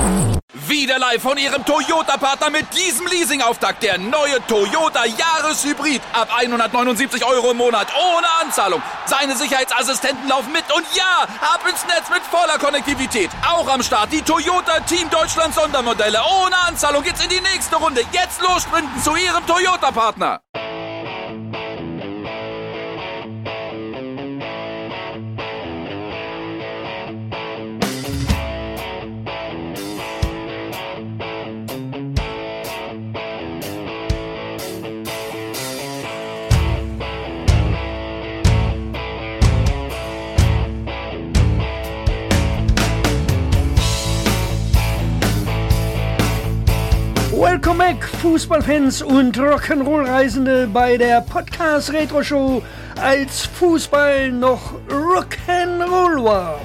Wieder live von Ihrem Toyota-Partner mit diesem Leasing-Auftakt. Der neue Toyota Jahreshybrid. Ab 179 € im Monat. Ohne Anzahlung. Seine Sicherheitsassistenten laufen mit. Und ja, ab ins Netz mit voller Konnektivität. Auch am Start die Toyota Team Deutschland Sondermodelle. Ohne Anzahlung geht's in die nächste Runde. Jetzt los sprinten zu Ihrem Toyota-Partner. Welcome back, Fußballfans und Rock'n'Roll-Reisende bei der Podcast-Retro-Show, als Fußball noch Rock'n'Roll war.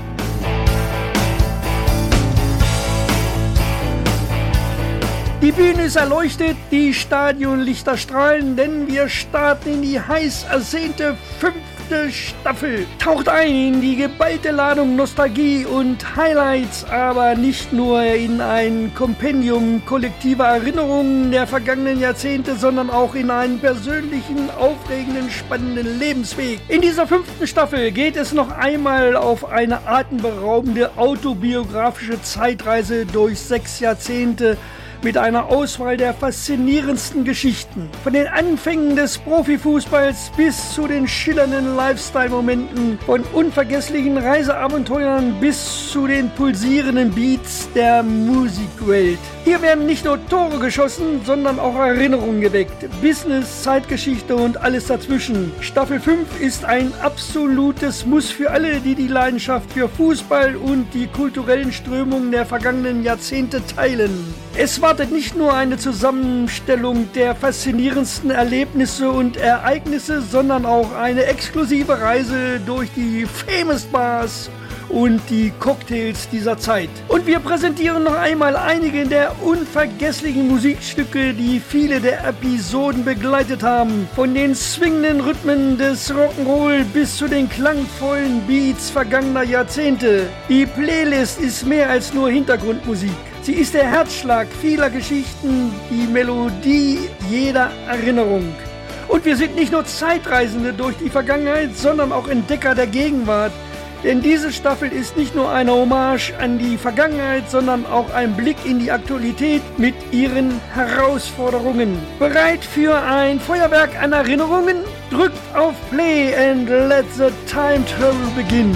Die Bühne ist erleuchtet, die Stadionlichter strahlen, denn wir starten in die heiß ersehnte 5. Staffel. Taucht ein in die geballte Ladung Nostalgie und Highlights, aber nicht nur in ein Kompendium kollektiver Erinnerungen der vergangenen Jahrzehnte, sondern auch in einen persönlichen, aufregenden, spannenden Lebensweg. In dieser 5. Staffel geht es noch einmal auf eine atemberaubende autobiografische Zeitreise durch 6 Jahrzehnte mit einer Auswahl der faszinierendsten Geschichten. Von den Anfängen des Profifußballs bis zu den schillernden Lifestyle-Momenten, von unvergesslichen Reiseabenteuern bis zu den pulsierenden Beats der Musikwelt. Hier werden nicht nur Tore geschossen, sondern auch Erinnerungen geweckt. Business, Zeitgeschichte und alles dazwischen. Staffel 5 ist ein absolutes Muss für alle, die die Leidenschaft für Fußball und die kulturellen Strömungen der vergangenen Jahrzehnte teilen. Es wartet nicht nur eine Zusammenstellung der faszinierendsten Erlebnisse und Ereignisse, sondern auch eine exklusive Reise durch die Famous Bars und die Cocktails dieser Zeit. Und wir präsentieren noch einmal einige der unvergesslichen Musikstücke, die viele der Episoden begleitet haben. Von den swingenden Rhythmen des Rock'n'Roll bis zu den klangvollen Beats vergangener Jahrzehnte. Die Playlist ist mehr als nur Hintergrundmusik. Sie ist der Herzschlag vieler Geschichten, die Melodie jeder Erinnerung. Und wir sind nicht nur Zeitreisende durch die Vergangenheit, sondern auch Entdecker der Gegenwart. Denn diese Staffel ist nicht nur eine Hommage an die Vergangenheit, sondern auch ein Blick in die Aktualität mit ihren Herausforderungen. Bereit für ein Feuerwerk an Erinnerungen? Drückt auf Play and let the time travel begin.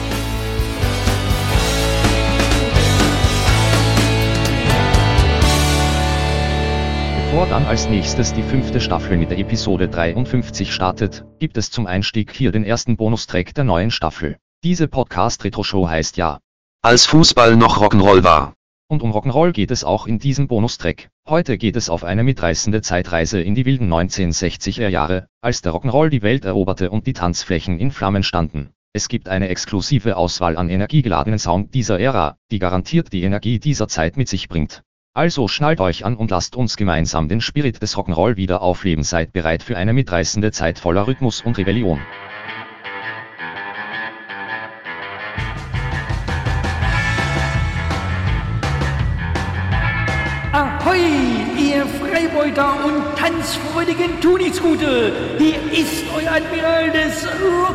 Bevor dann als nächstes die 5. Staffel mit der Episode 53 startet, gibt es zum Einstieg hier den ersten Bonustrack der neuen Staffel. Diese Podcast-Retro-Show heißt ja als Fußball noch Rock'n'Roll war. Und um Rock'n'Roll geht es auch in diesem Bonustrack. Heute geht es auf eine mitreißende Zeitreise in die wilden 1960er Jahre, als der Rock'n'Roll die Welt eroberte und die Tanzflächen in Flammen standen. Es gibt eine exklusive Auswahl an energiegeladenen Sound dieser Ära, die garantiert die Energie dieser Zeit mit sich bringt. Also schnallt euch an und lasst uns gemeinsam den Spirit des Rock'n'Roll wieder aufleben. Seid bereit für eine mitreißende Zeit voller Rhythmus und Rebellion. Ahoi, ihr Freibeuter und tanzfreudigen Tunisgute! Hier ist euer Admiral des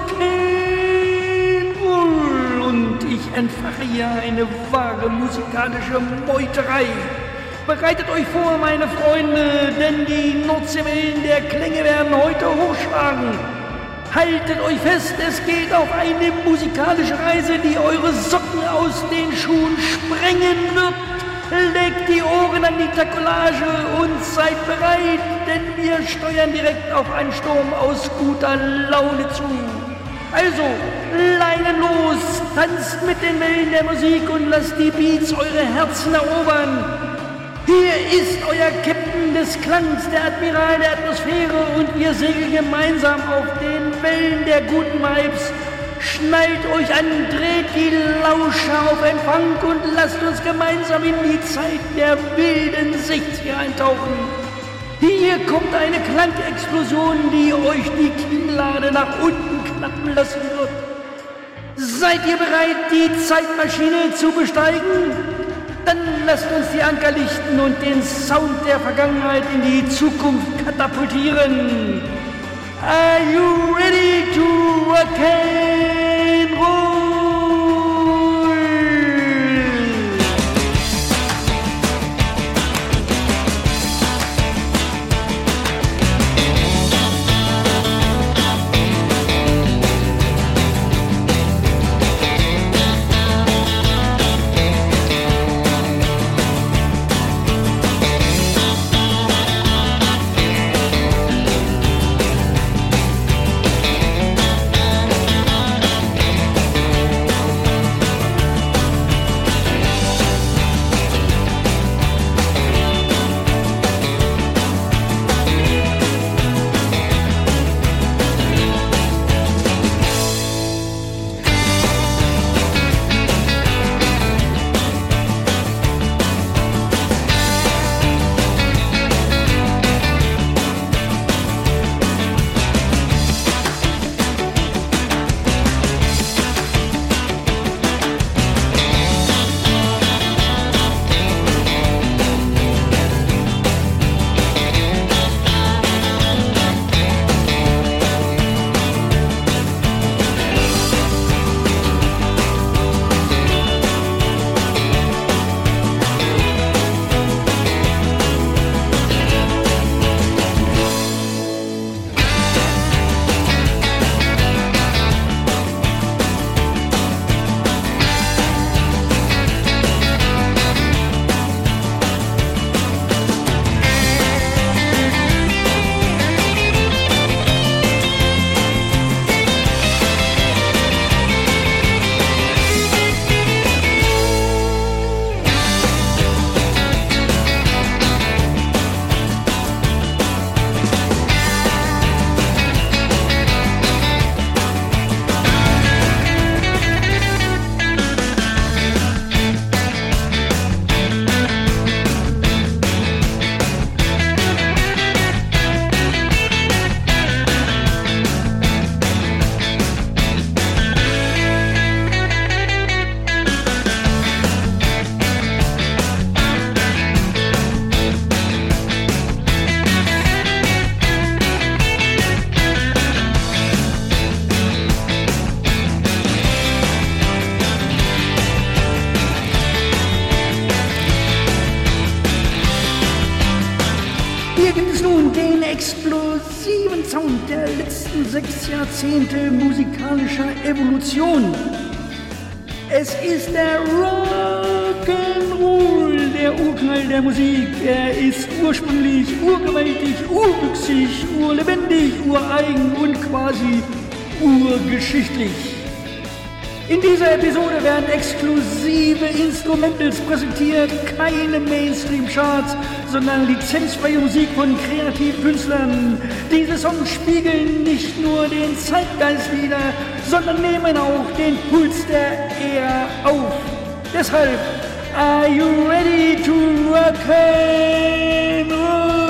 Rock'n'Roll und ich entfache hier eine wahre musikalische Meuterei. Bereitet euch vor, meine Freunde, denn die Nordseewellen der Klänge werden heute hochschlagen. Haltet euch fest, es geht auf eine musikalische Reise, die eure Socken aus den Schuhen sprengen wird. Legt die Ohren an die Takolage und seid bereit, denn wir steuern direkt auf einen Sturm aus guter Laune zu. Also, Leinen los, tanzt mit den Wellen der Musik und lasst die Beats eure Herzen erobern. Hier ist euer Captain des Klangs, der Admiral der Atmosphäre und wir segeln gemeinsam auf den Wellen der guten Vibes. Schnallt euch an, dreht die Lauscher auf Empfang und lasst uns gemeinsam in die Zeit der wilden 60er eintauchen. Hier kommt eine Klangexplosion, die euch die Kinnlade nach unten knappen lassen wird. Seid ihr bereit, die Zeitmaschine zu besteigen? Dann lasst uns die Anker lichten und den Sound der Vergangenheit in die Zukunft katapultieren. Are you ready to rock and roll? Explosiven Sound der letzten 6 Jahrzehnte musikalischer Evolution. Es ist der Rock'n'Roll, der Urknall der Musik. Er ist ursprünglich, urgewaltig, urwüchsig, urlebendig, ureigen und quasi urgeschichtlich. In dieser Episode werden exklusive Instrumentals präsentiert, keine Mainstream-Charts, sondern lizenzfreie Musik von kreativen Künstlern. Diese Songs spiegeln nicht nur den Zeitgeist wider, sondern nehmen auch den Puls der Ära auf. Deshalb, are you ready to rock and roll?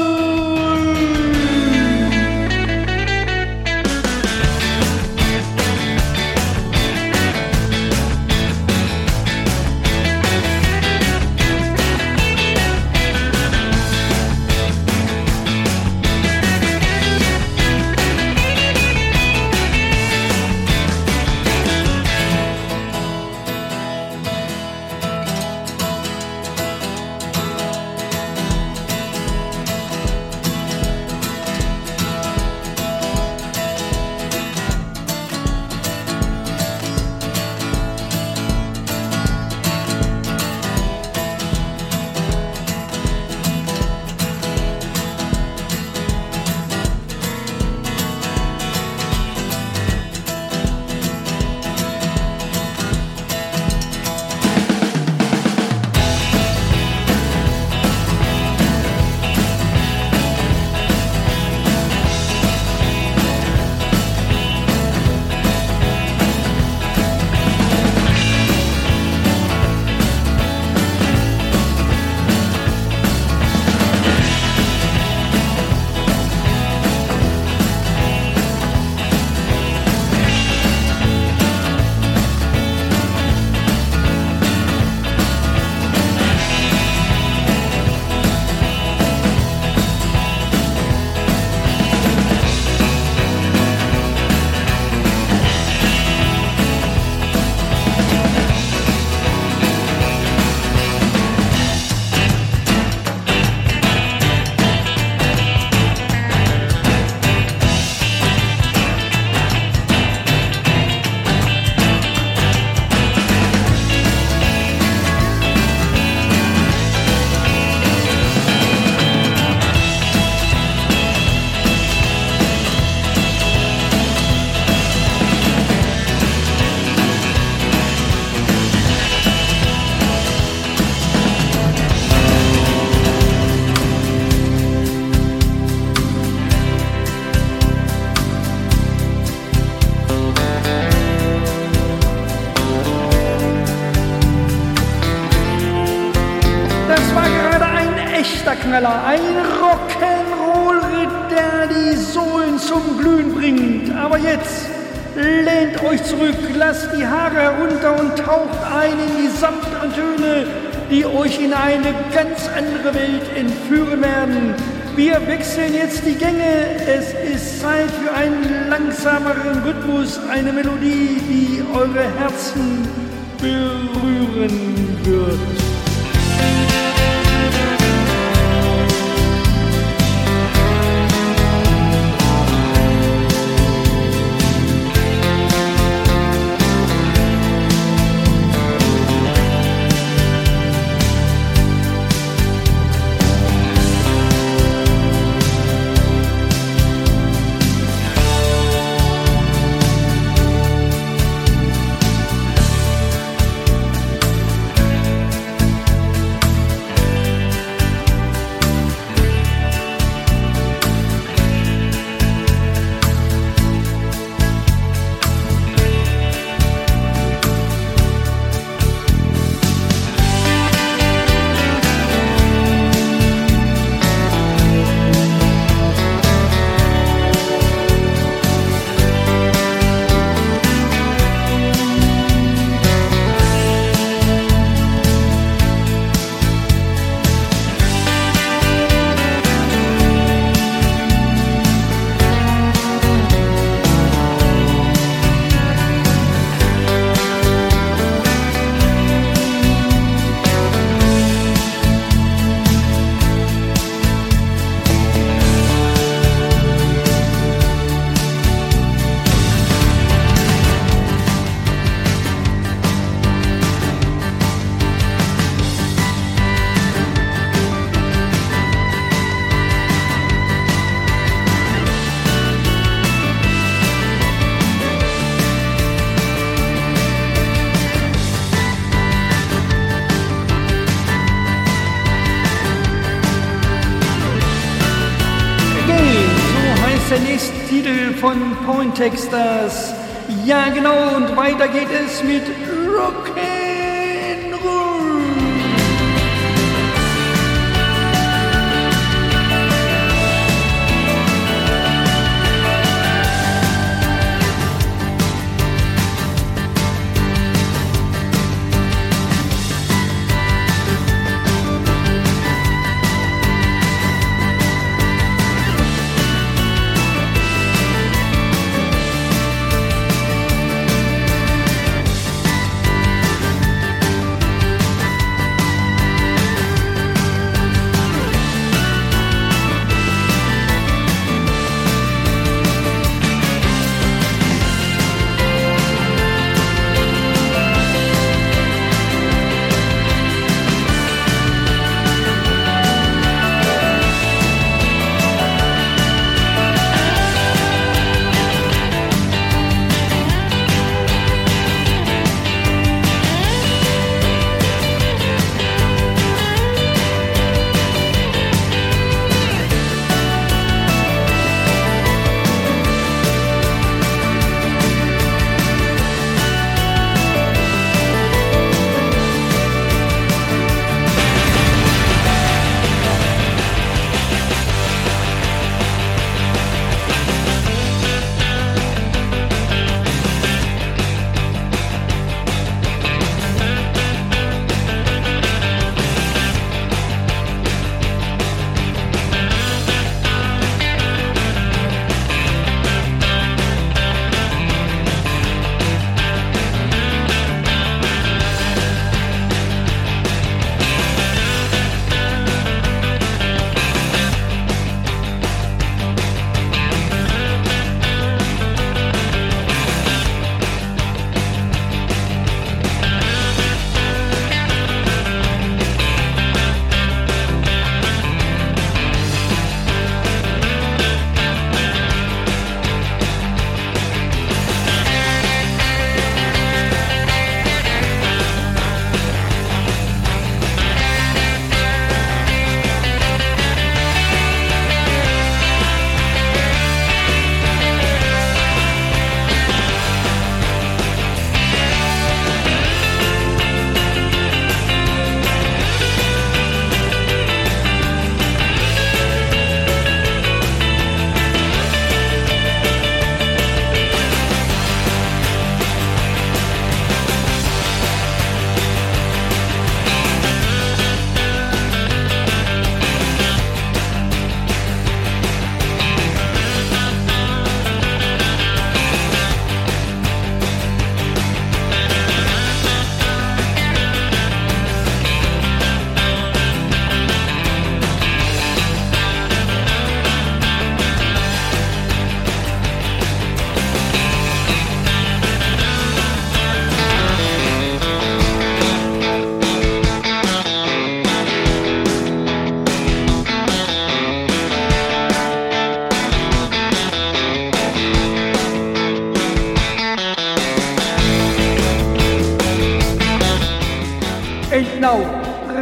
echter Knaller, ein Rock'n'Roll-Ritt, der die Sohlen zum Glühen bringt. Aber jetzt lehnt euch zurück, lasst die Haare herunter und taucht ein in die sanften Töne, die euch in eine ganz andere Welt entführen werden. Wir wechseln jetzt die Gänge. Es ist Zeit für einen langsameren Rhythmus, eine Melodie, die eure Herzen berühren wird. Der nächste Titel von Poindexters. Ja, genau, und weiter geht es mit Rock'n'Roll.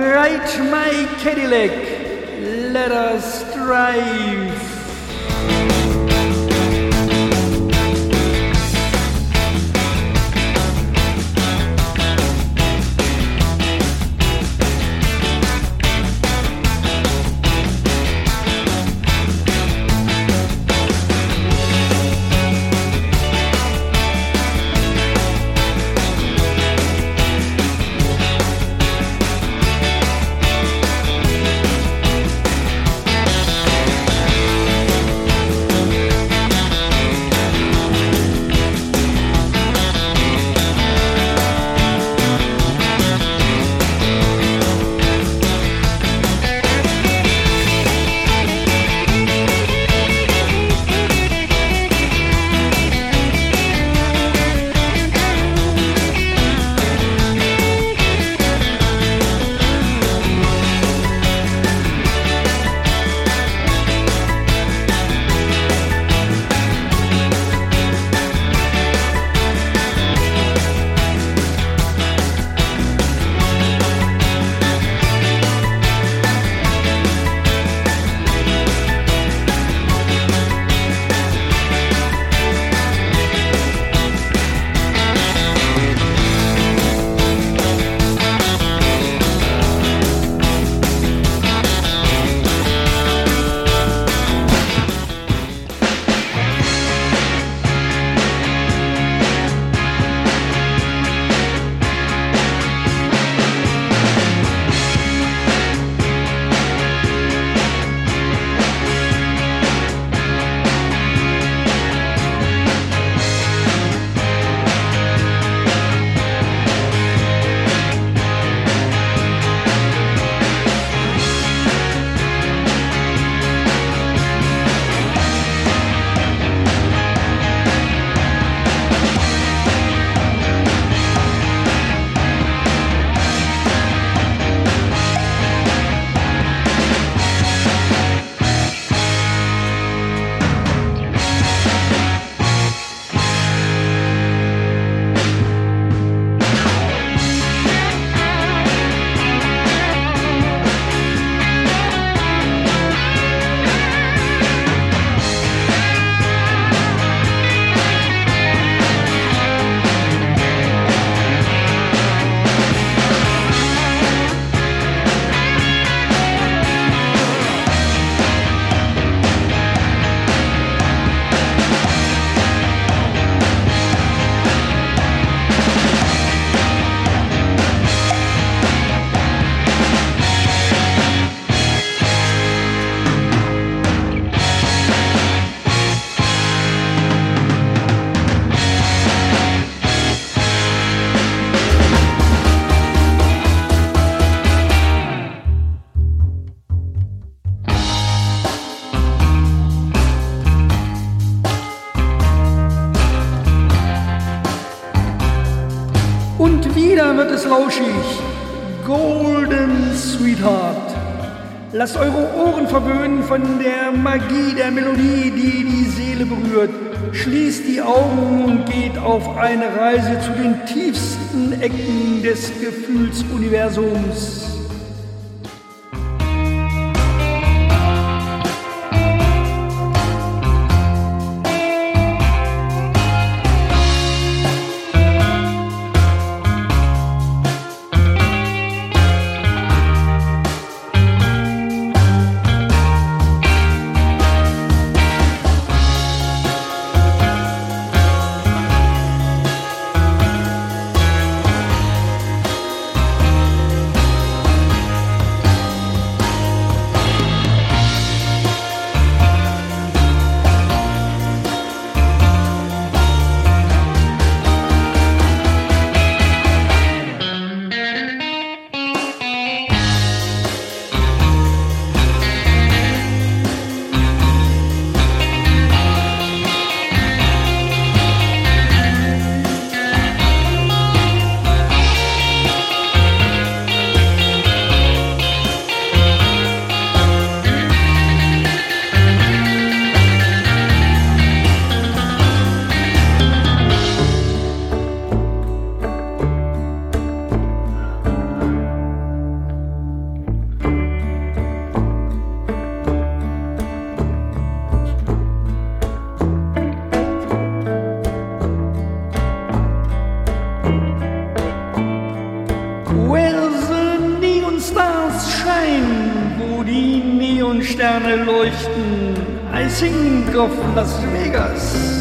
Ride my Cadillac, let us drive. Und wieder wird es lauschig. Golden Sweetheart. Lasst eure Ohren verwöhnen von der Magie der Melodie, die die Seele berührt. Schließt die Augen und geht auf eine Reise zu den tiefsten Ecken des Gefühlsuniversums. Neonsterne leuchten. I think of Las Vegas.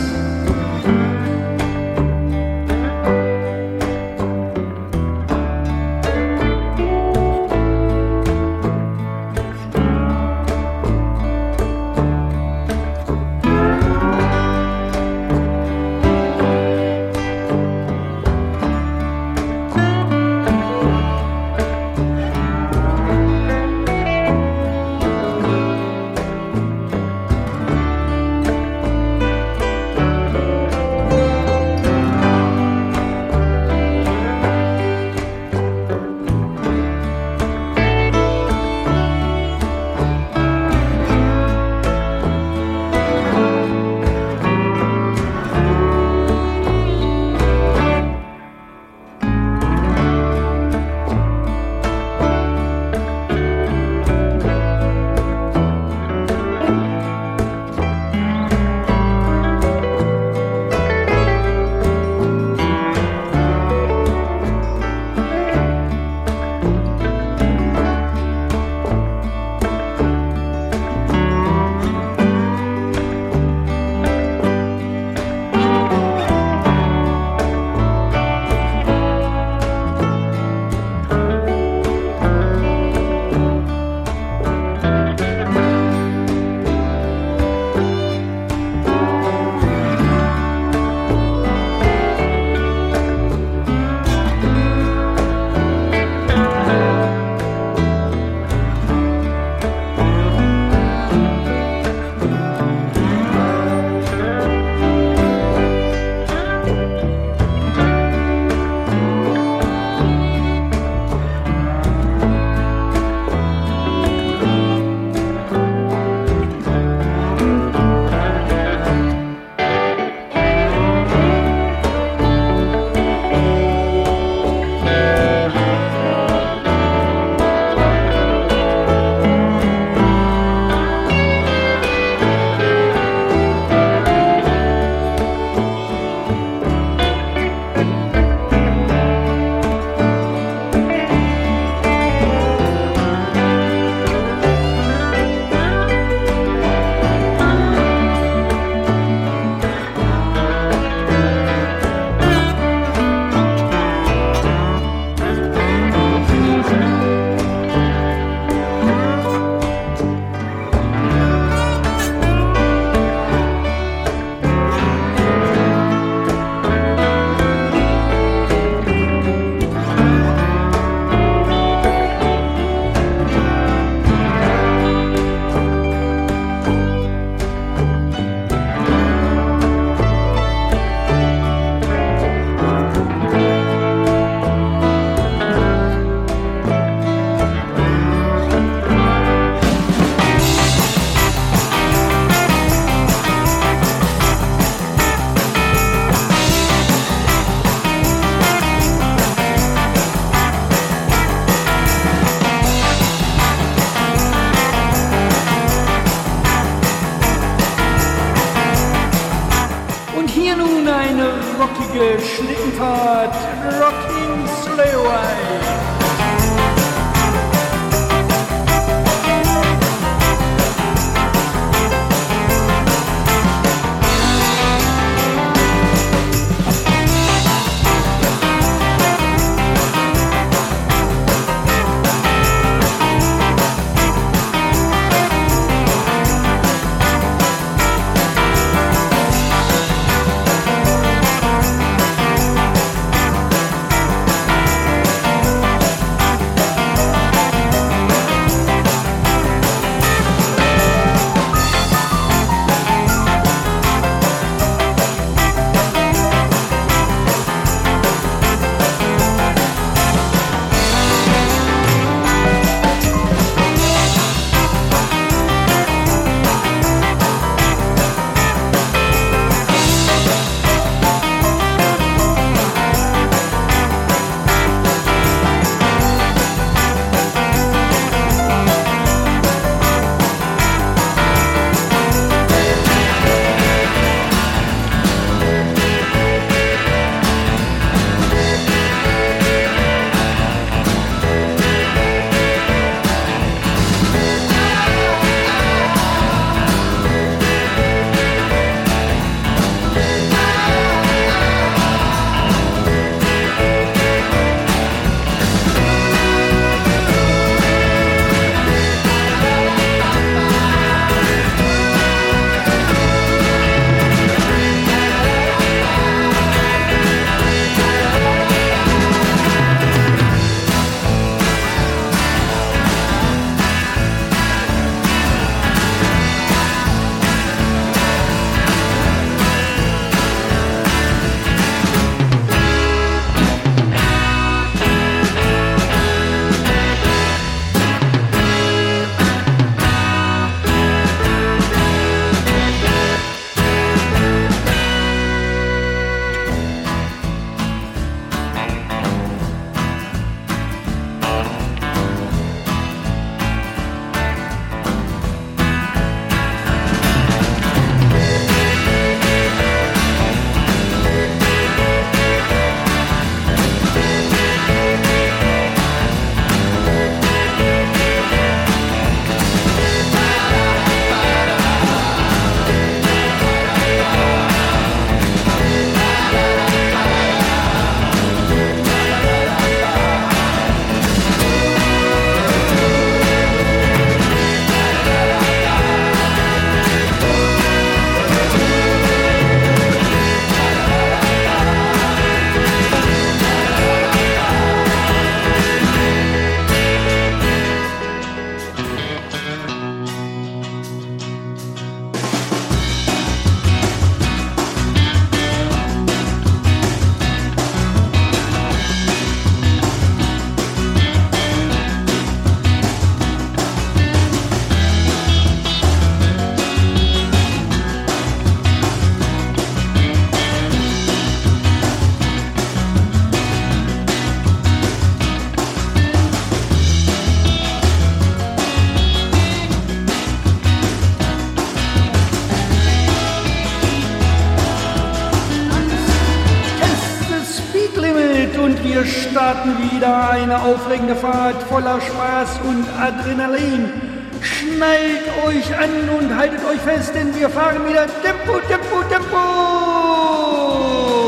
rockige Schlittenfahrt, Rocking Sleigh. starten wieder eine aufregende Fahrt voller Spaß und Adrenalin. Schnallt euch an und haltet euch fest, denn wir fahren wieder Tempo, Tempo, Tempo!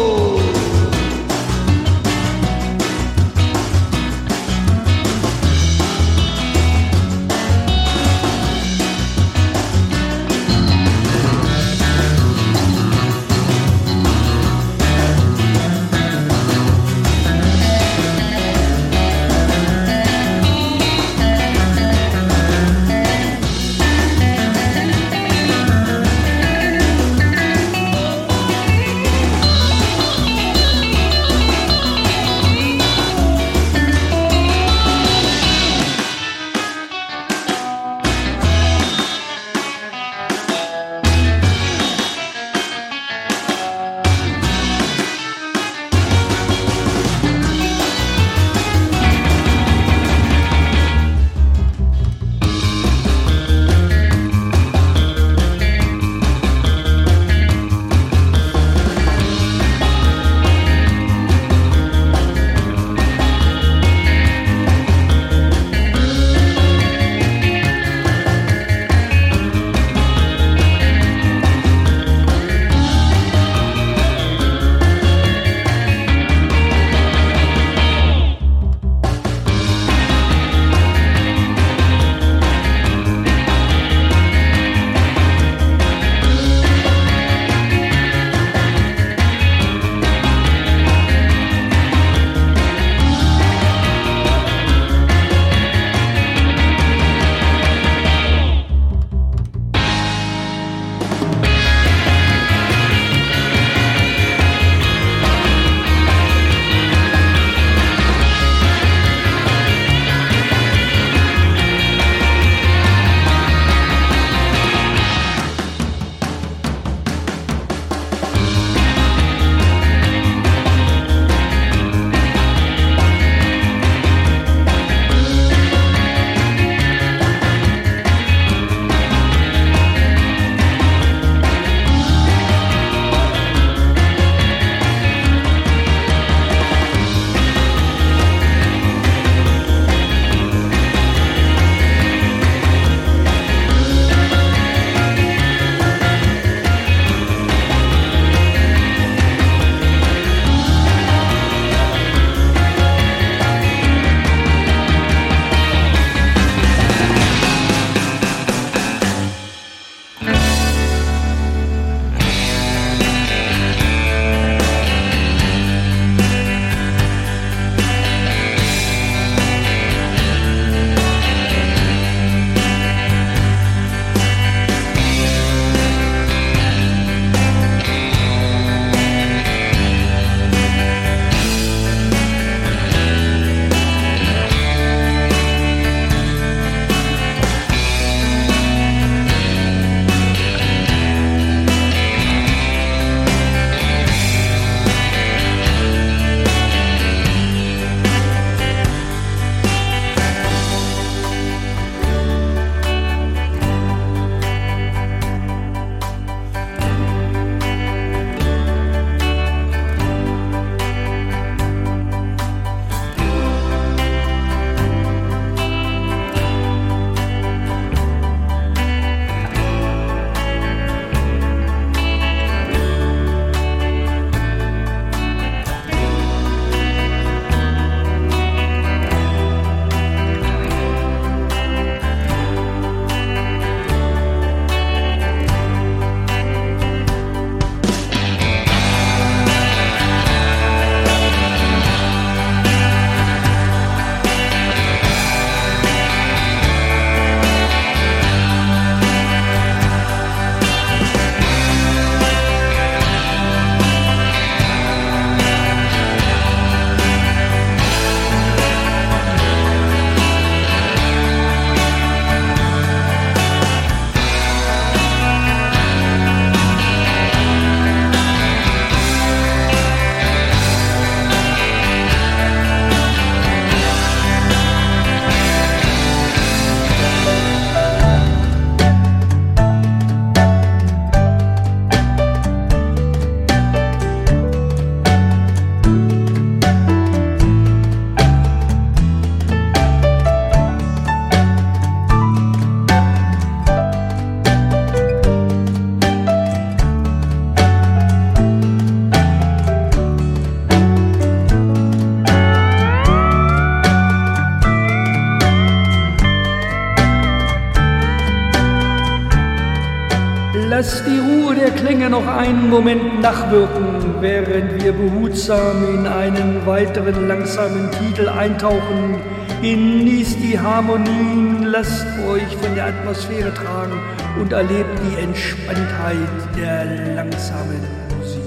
Lasst die Ruhe der Klänge noch einen Moment nachwirken, während wir behutsam in einen weiteren langsamen Titel eintauchen. Genießt die Harmonien, lasst euch von der Atmosphäre tragen und erlebt die Entspanntheit der langsamen Musik.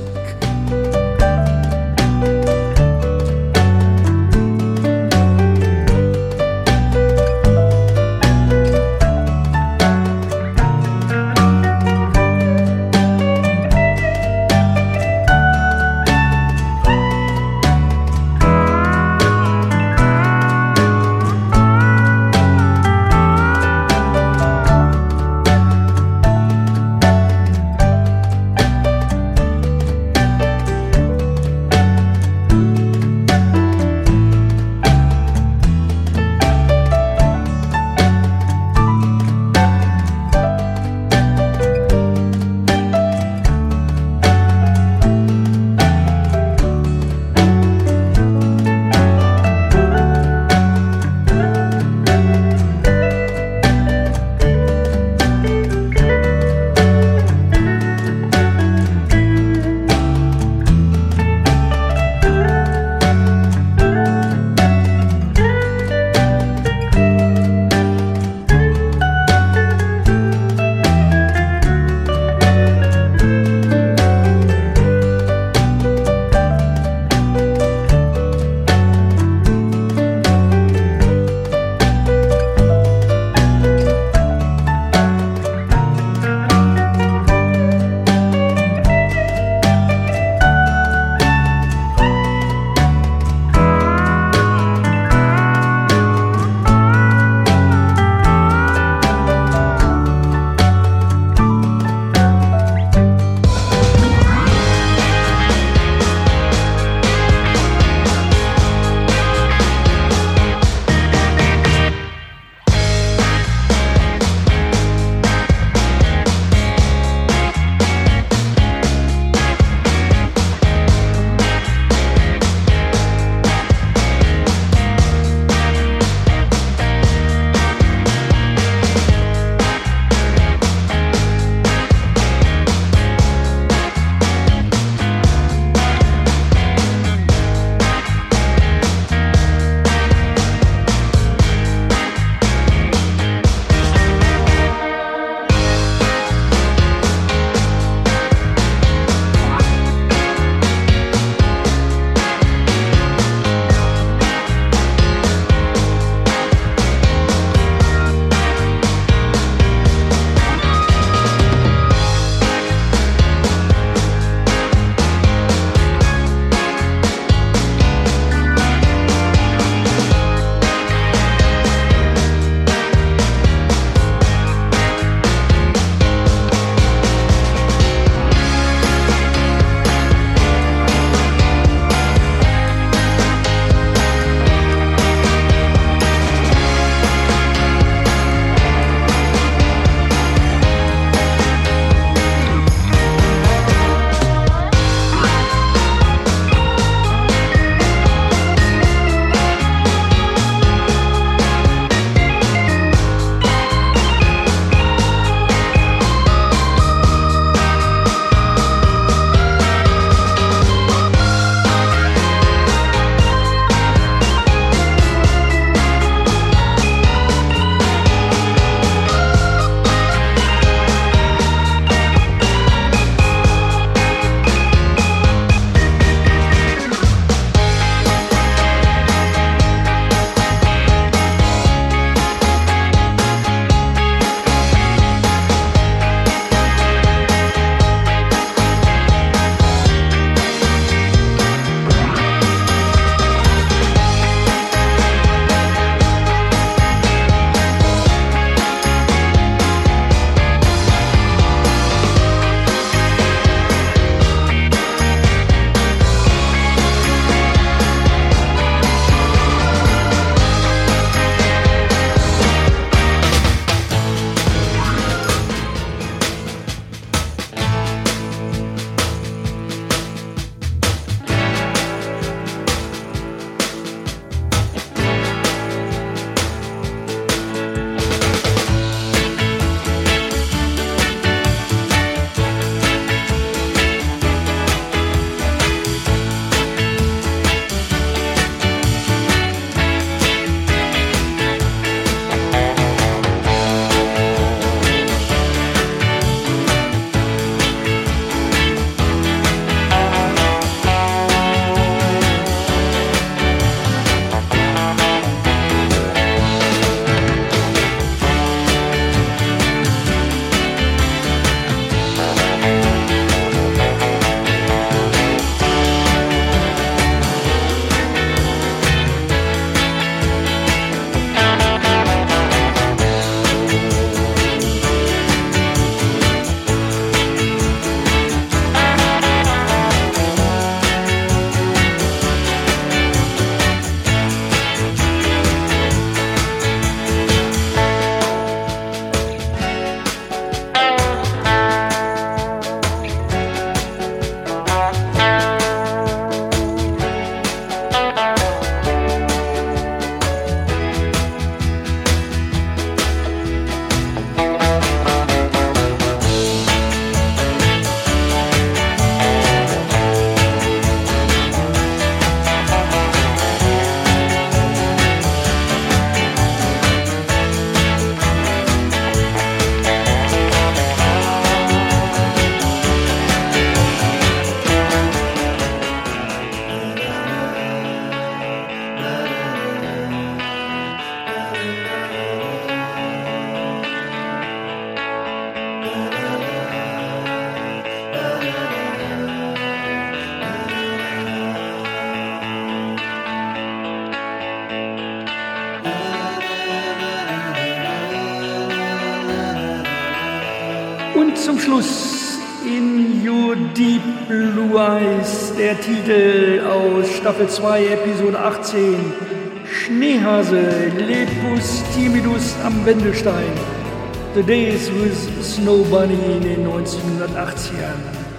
Und zum Schluss In Your Deep Blue Eyes, der Titel aus Staffel 2, Episode 18. Schneehase, Lepus timidus am Wendelstein. The Days with Snow Bunny in den 1980ern.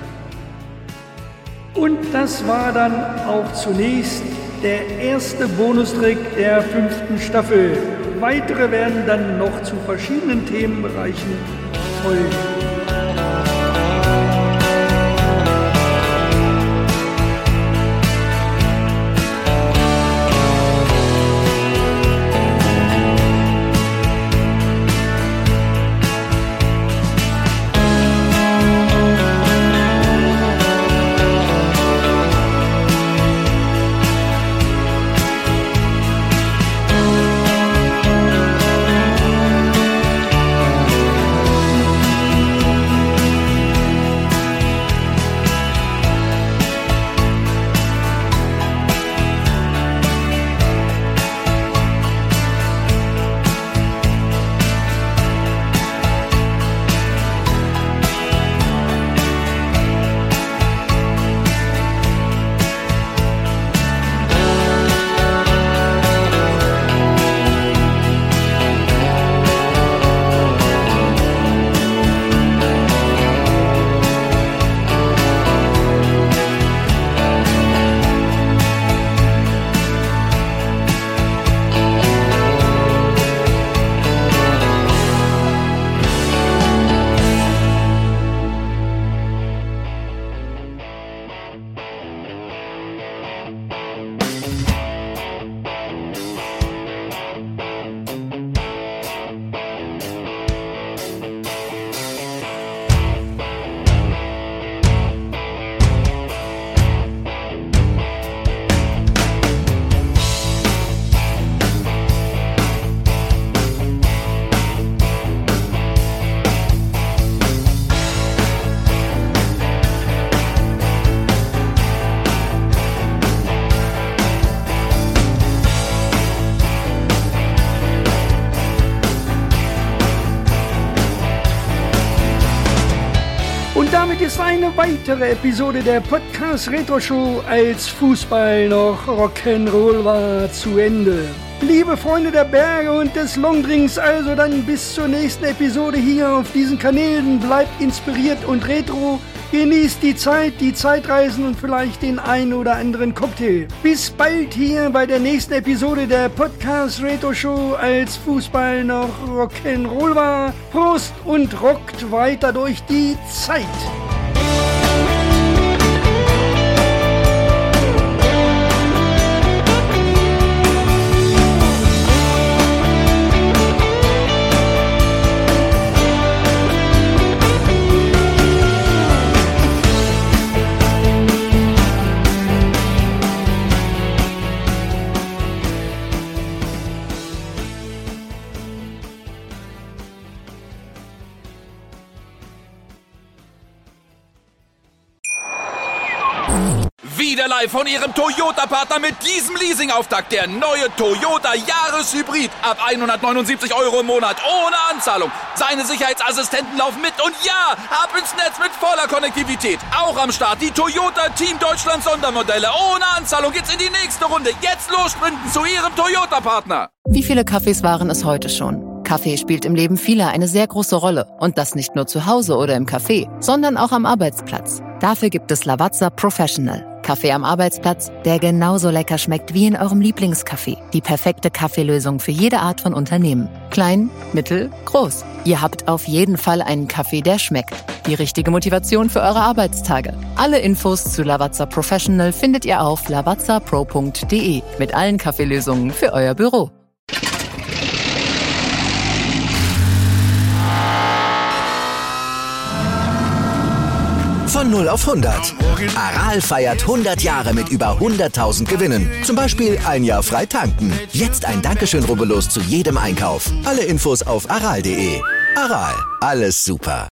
Und das war dann auch zunächst der erste Bonustrack der 5. Staffel. Weitere werden dann noch zu verschiedenen Themenbereichen folgen. Damit ist eine weitere Episode der Podcast Retro Show als Fußball noch Rock'n'Roll war zu Ende. Liebe Freunde der Berge und des Longdrinks, also dann bis zur nächsten Episode hier auf diesen Kanälen. Bleibt inspiriert und retro. Genießt die Zeit, die Zeitreisen und vielleicht den ein oder anderen Cocktail. Bis bald hier bei der nächsten Episode der Podcast Retro Show als Fußball noch Rock'n'Roll war. Prost und rockt weiter durch die Zeit. Wieder live von Ihrem Toyota-Partner mit diesem Leasing-Auftakt. Der neue Toyota Jahreshybrid. Ab 179 € im Monat. Ohne Anzahlung. Seine Sicherheitsassistenten laufen mit. Und ja, ab ins Netz mit voller Konnektivität. Auch am Start die Toyota Team Deutschland Sondermodelle. Ohne Anzahlung geht's in die nächste Runde. Jetzt los sprinten zu Ihrem Toyota-Partner. Wie viele Kaffees waren es heute schon? Kaffee spielt im Leben vieler eine sehr große Rolle. Und das nicht nur zu Hause oder im Café, sondern auch am Arbeitsplatz. Dafür gibt es Lavazza Professional. Kaffee am Arbeitsplatz, der genauso lecker schmeckt wie in eurem Lieblingscafé. Die perfekte Kaffeelösung für jede Art von Unternehmen. Klein, mittel, groß. Ihr habt auf jeden Fall einen Kaffee, der schmeckt. Die richtige Motivation für eure Arbeitstage. Alle Infos zu Lavazza Professional findet ihr auf lavazzapro.de mit allen Kaffeelösungen für euer Büro. Von 0 auf 100. Aral feiert 100 Jahre mit über 100.000 Gewinnen. Zum Beispiel ein Jahr frei tanken. Jetzt ein Dankeschön, rubbellos zu jedem Einkauf. Alle Infos auf aral.de. Aral, alles super.